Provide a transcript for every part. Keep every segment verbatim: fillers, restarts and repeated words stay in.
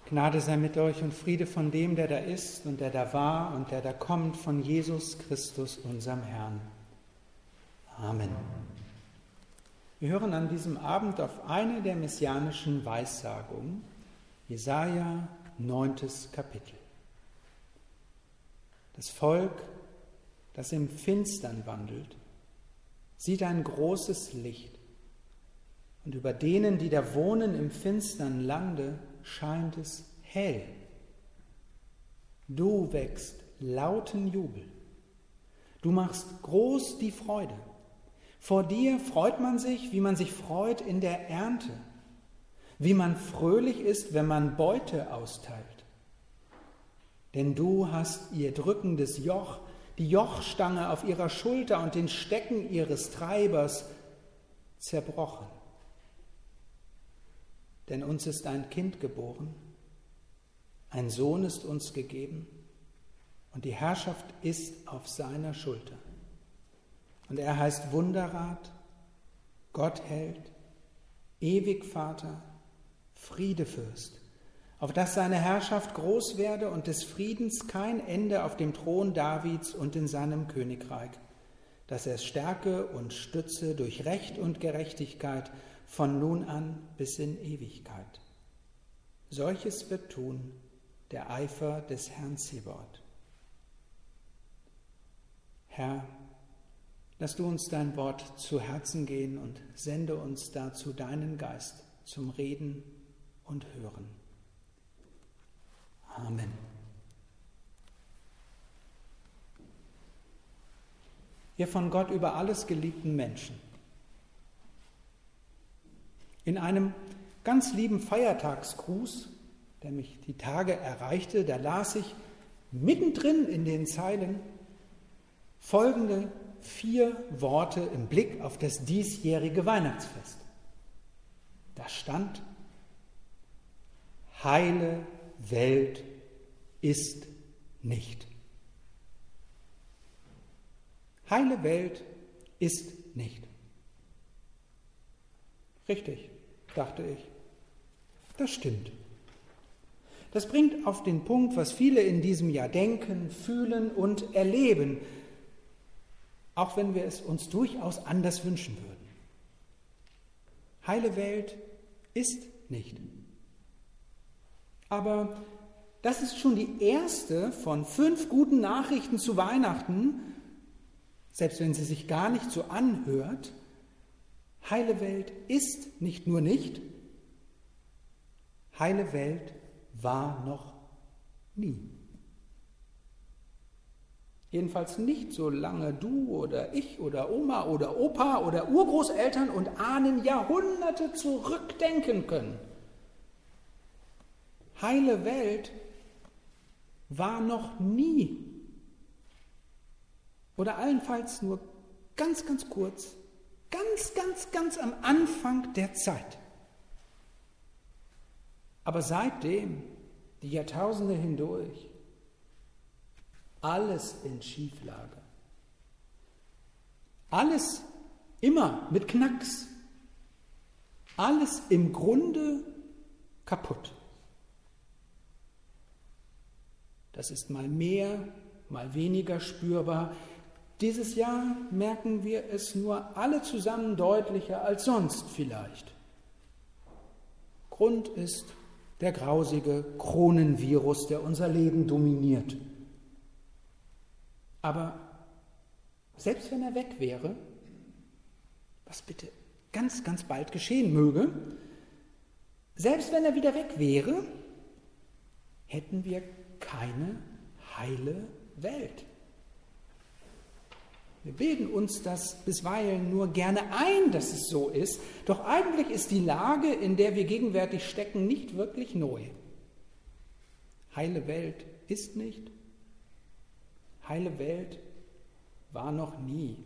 Gnade sei mit euch und Friede von dem, der da ist und der da war und der da kommt, von Jesus Christus, unserem Herrn. Amen. Wir hören an diesem Abend auf eine der messianischen Weissagungen, Jesaja, neuntes Kapitel. Das Volk, das im Finstern wandelt, sieht ein großes Licht. Und über denen, die da wohnen im finstern Lande, scheint es hell. Du wächst lauten Jubel. Du machst groß die Freude. Vor dir freut man sich, wie man sich freut in der Ernte, wie man fröhlich ist, wenn man Beute austeilt. Denn du hast ihr drückendes Joch, die Jochstange auf ihrer Schulter und den Stecken ihres Treibers zerbrochen. Denn uns ist ein Kind geboren, ein Sohn ist uns gegeben und die Herrschaft ist auf seiner Schulter. Und er heißt Wunderrat, Gottheld, Ewigvater, Friedefürst, auf dass seine Herrschaft groß werde und des Friedens kein Ende auf dem Thron Davids und in seinem Königreich, dass er es stärke und stütze durch Recht und Gerechtigkeit von nun an bis in Ewigkeit. Solches wird tun der Eifer des Herrn Zebaoth. Herr, lass du uns dein Wort zu Herzen gehen und sende uns dazu deinen Geist zum Reden und Hören. Amen. Ihr von Gott über alles geliebten Menschen, in einem ganz lieben Feiertagsgruß, der mich die Tage erreichte, da las ich mittendrin in den Zeilen folgende vier Worte im Blick auf das diesjährige Weihnachtsfest. Da stand: Heile Welt ist nicht. Heile Welt ist nicht. Richtig, dachte ich. Das stimmt. Das bringt auf den Punkt, was viele in diesem Jahr denken, fühlen und erleben, auch wenn wir es uns durchaus anders wünschen würden. Heile Welt ist nicht. Aber das ist schon die erste von fünf guten Nachrichten zu Weihnachten, selbst wenn sie sich gar nicht so anhört. Heile Welt ist nicht nur nicht, heile Welt war noch nie. Jedenfalls nicht, solange du oder ich oder Oma oder Opa oder Urgroßeltern und Ahnen Jahrhunderte zurückdenken können. Heile Welt war noch nie. Oder allenfalls nur ganz, ganz kurz, ganz, ganz, ganz am Anfang der Zeit. Aber seitdem, die Jahrtausende hindurch, alles in Schieflage. Alles immer mit Knacks. Alles im Grunde kaputt. Das ist mal mehr, mal weniger spürbar. Dieses Jahr merken wir es nur alle zusammen deutlicher als sonst vielleicht. Grund ist der grausige Kronenvirus, der unser Leben dominiert. Aber selbst wenn er weg wäre, was bitte ganz, ganz bald geschehen möge, selbst wenn er wieder weg wäre, hätten wir keine heile Welt. Wir bilden uns das bisweilen nur gerne ein, dass es so ist, doch eigentlich ist die Lage, in der wir gegenwärtig stecken, nicht wirklich neu. Heile Welt ist nicht, heile Welt war noch nie.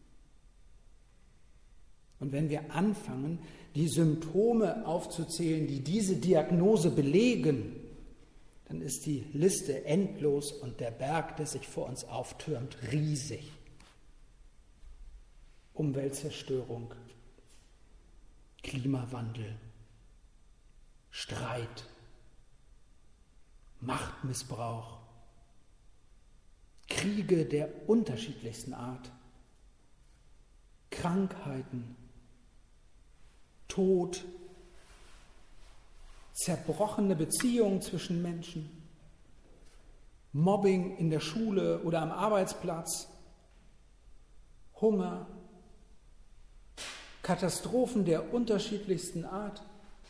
Und wenn wir anfangen, die Symptome aufzuzählen, die diese Diagnose belegen, dann ist die Liste endlos und der Berg, der sich vor uns auftürmt, riesig. Umweltzerstörung, Klimawandel, Streit, Machtmissbrauch, Kriege der unterschiedlichsten Art, Krankheiten, Tod, zerbrochene Beziehungen zwischen Menschen, Mobbing in der Schule oder am Arbeitsplatz, Hunger, Katastrophen der unterschiedlichsten Art,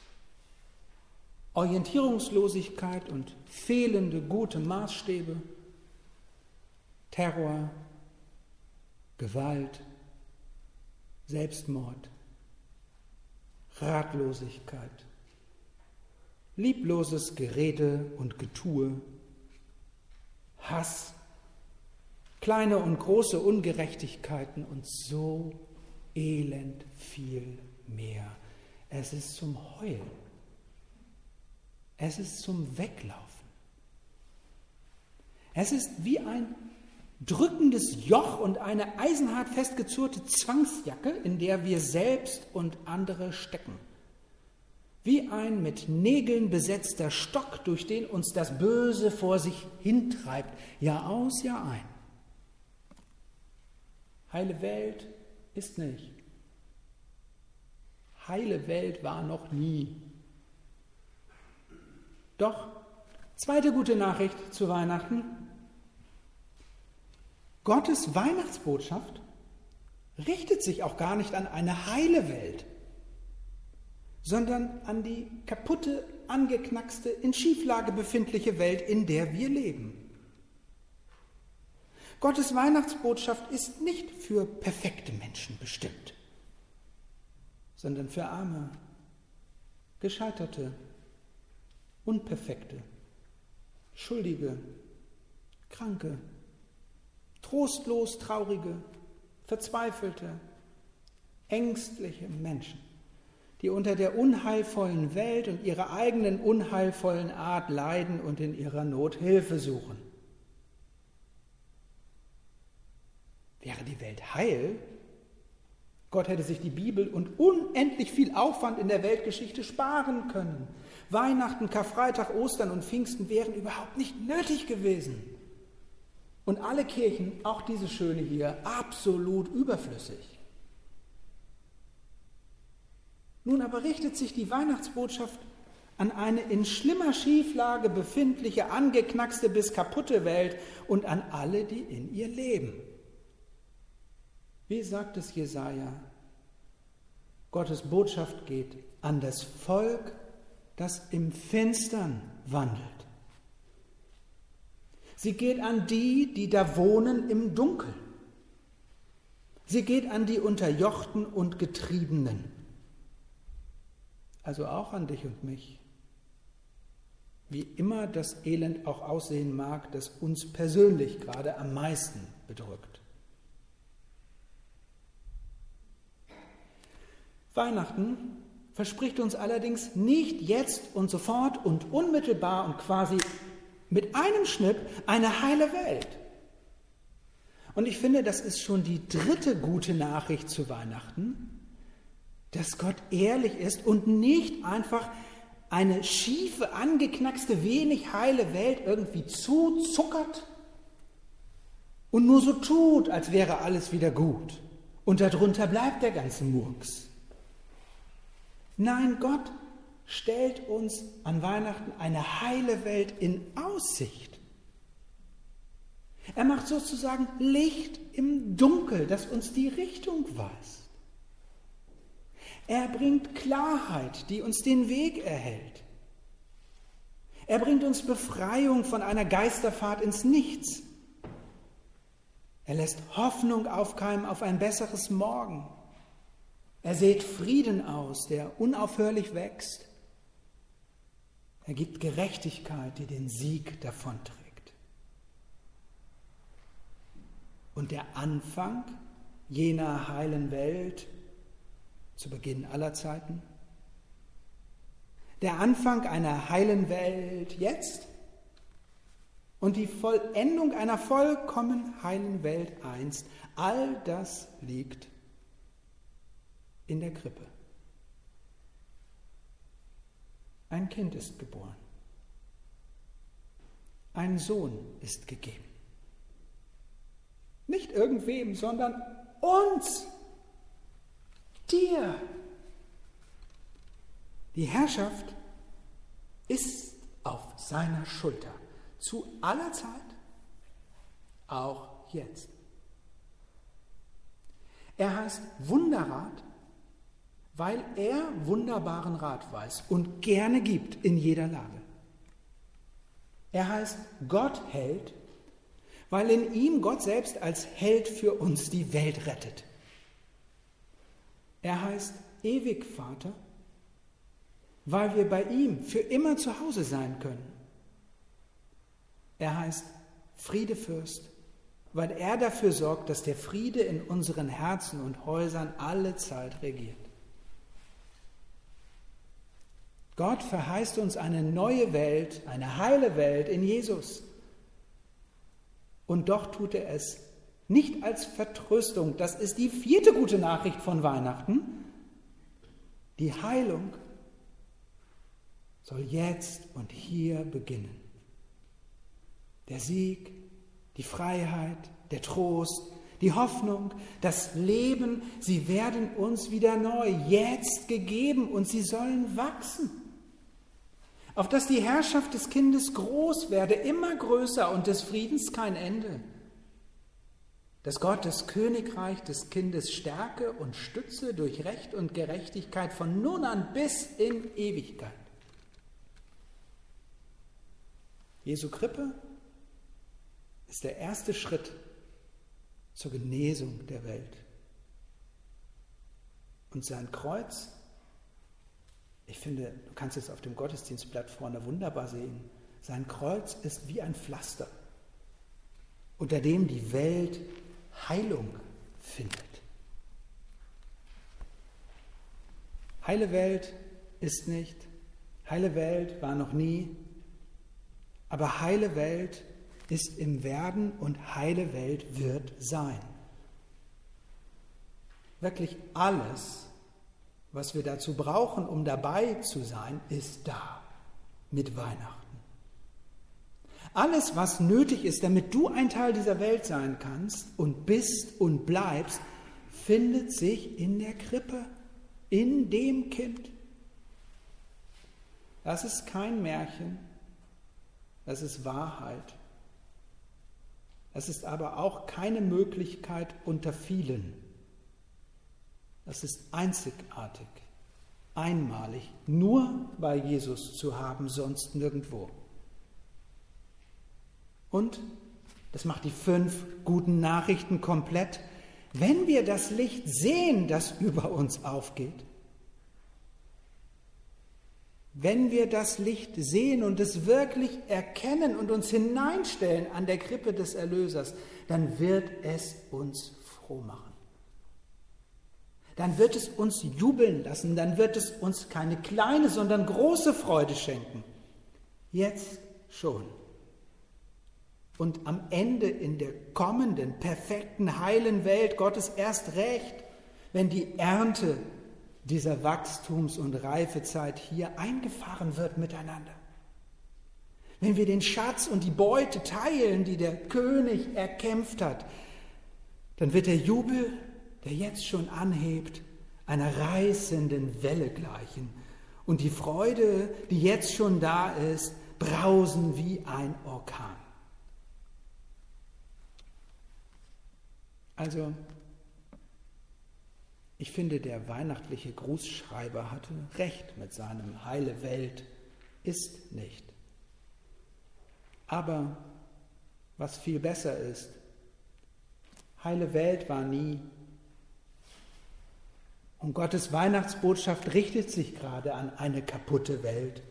Orientierungslosigkeit und fehlende gute Maßstäbe, Terror, Gewalt, Selbstmord, Ratlosigkeit, liebloses Gerede und Getue, Hass, kleine und große Ungerechtigkeiten und so elend viel mehr. Es ist zum Heulen. Es ist zum Weglaufen. Es ist wie ein drückendes Joch und eine eisenhart festgezurrte Zwangsjacke, in der wir selbst und andere stecken. Wie ein mit Nägeln besetzter Stock, durch den uns das Böse vor sich hintreibt, Jahr aus, Jahr ein. Heile Welt ist nicht. Heile Welt war noch nie. Doch, zweite gute Nachricht zu Weihnachten. Gottes Weihnachtsbotschaft richtet sich auch gar nicht an eine heile Welt, sondern an die kaputte, angeknackste, in Schieflage befindliche Welt, in der wir leben. Gottes Weihnachtsbotschaft ist nicht für perfekte Menschen bestimmt, sondern für arme, gescheiterte, unperfekte, schuldige, kranke, trostlos traurige, verzweifelte, ängstliche Menschen, die unter der unheilvollen Welt und ihrer eigenen unheilvollen Art leiden und in ihrer Not Hilfe suchen. Wäre die Welt heil, Gott hätte sich die Bibel und unendlich viel Aufwand in der Weltgeschichte sparen können. Weihnachten, Karfreitag, Ostern und Pfingsten wären überhaupt nicht nötig gewesen. Und alle Kirchen, auch diese schöne hier, absolut überflüssig. Nun aber richtet sich die Weihnachtsbotschaft an eine in schlimmer Schieflage befindliche, angeknackste bis kaputte Welt und an alle, die in ihr leben. Wie sagt es Jesaja? Gottes Botschaft geht an das Volk, das im Finstern wandelt. Sie geht an die, die da wohnen im Dunkel. Sie geht an die Unterjochten und Getriebenen. Also auch an dich und mich. Wie immer das Elend auch aussehen mag, das uns persönlich gerade am meisten bedrückt. Weihnachten verspricht uns allerdings nicht jetzt und sofort und unmittelbar und quasi mit einem Schnipp eine heile Welt. Und ich finde, das ist schon die dritte gute Nachricht zu Weihnachten, dass Gott ehrlich ist und nicht einfach eine schiefe, angeknackste, wenig heile Welt irgendwie zuzuckert und nur so tut, als wäre alles wieder gut. Und darunter bleibt der ganze Murks. Nein, Gott stellt uns an Weihnachten eine heile Welt in Aussicht. Er macht sozusagen Licht im Dunkel, das uns die Richtung weist. Er bringt Klarheit, die uns den Weg erhält. Er bringt uns Befreiung von einer Geisterfahrt ins Nichts. Er lässt Hoffnung aufkeimen auf ein besseres Morgen. Er sät Frieden aus, der unaufhörlich wächst. Er gibt Gerechtigkeit, die den Sieg davonträgt. Und der Anfang jener heilen Welt zu Beginn aller Zeiten, der Anfang einer heilen Welt jetzt und die Vollendung einer vollkommen heilen Welt einst, all das liegt in der Krippe. Ein Kind ist geboren. ein Sohn ist gegeben. Nicht irgendwem, sondern uns, dir. Die Herrschaft ist auf seiner Schulter, zu aller Zeit, auch jetzt. Er heißt Wunderrat, weil er wunderbaren Rat weiß und gerne gibt in jeder Lage. Er heißt Gottheld, weil in ihm Gott selbst als Held für uns die Welt rettet. Er heißt Ewigvater, weil wir bei ihm für immer zu Hause sein können. Er heißt Friedefürst, weil er dafür sorgt, dass der Friede in unseren Herzen und Häusern alle Zeit regiert. Gott verheißt uns eine neue Welt, eine heile Welt in Jesus. Und doch tut er es nicht als Vertröstung. Das ist die vierte gute Nachricht von Weihnachten. Die Heilung soll jetzt und hier beginnen. Der Sieg, die Freiheit, der Trost, die Hoffnung, das Leben, sie werden uns wieder neu, jetzt gegeben und sie sollen wachsen. Auf dass die Herrschaft des Kindes groß werde, immer größer und des Friedens kein Ende. Dass Gott das Königreich des Kindes stärke und stütze durch Recht und Gerechtigkeit von nun an bis in Ewigkeit. Jesu Krippe ist der erste Schritt zur Genesung der Welt. Und sein Kreuz, ich finde, du kannst es auf dem Gottesdienstblatt vorne wunderbar sehen, sein Kreuz ist wie ein Pflaster, unter dem die Welt Heilung findet. Heile Welt ist nicht, heile Welt war noch nie, aber heile Welt ist im Werden und heile Welt wird sein. Wirklich alles, was wir dazu brauchen, um dabei zu sein, ist da mit Weihnachten. Alles, was nötig ist, damit du ein Teil dieser Welt sein kannst und bist und bleibst, findet sich in der Krippe, in dem Kind. Das ist kein Märchen, das ist Wahrheit. Das ist aber auch keine Möglichkeit unter vielen. Das ist einzigartig, einmalig, nur bei Jesus zu haben, sonst nirgendwo. Und, das macht die fünf guten Nachrichten komplett, wenn wir das Licht sehen, das über uns aufgeht, wenn wir das Licht sehen und es wirklich erkennen und uns hineinstellen an der Krippe des Erlösers, dann wird es uns froh machen. Dann wird es uns jubeln lassen, dann wird es uns keine kleine, sondern große Freude schenken. Jetzt schon. Und am Ende in der kommenden, perfekten, heilen Welt Gottes erst recht, wenn die Ernte dieser Wachstums- und Reifezeit hier eingefahren wird miteinander. Wenn wir den Schatz und die Beute teilen, die der König erkämpft hat, dann wird der Jubel, der jetzt schon anhebt, einer reißenden Welle gleichen und die Freude, die jetzt schon da ist, brausen wie ein Orkan. Also, ich finde, der weihnachtliche Grußschreiber hatte recht mit seinem Heile Welt ist nicht. Aber was viel besser ist, heile Welt war nie. Und Gottes Weihnachtsbotschaft richtet sich gerade an eine kaputte Welt.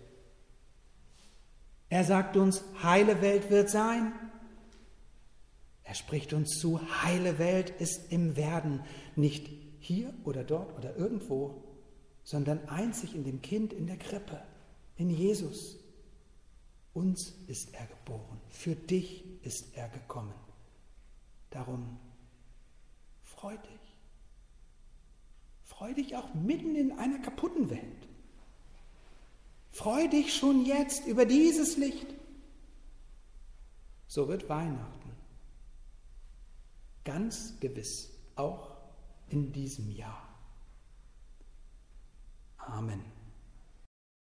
Er sagt uns, heile Welt wird sein. Er spricht uns zu, heile Welt ist im Werden, nicht hier oder dort oder irgendwo, sondern einzig in dem Kind in der Krippe, in Jesus. Uns ist er geboren, für dich ist er gekommen. Darum freu dich. Freu dich auch mitten in einer kaputten Welt. Freu dich schon jetzt über dieses Licht. So wird Weihnachten ganz gewiss auch in diesem Jahr.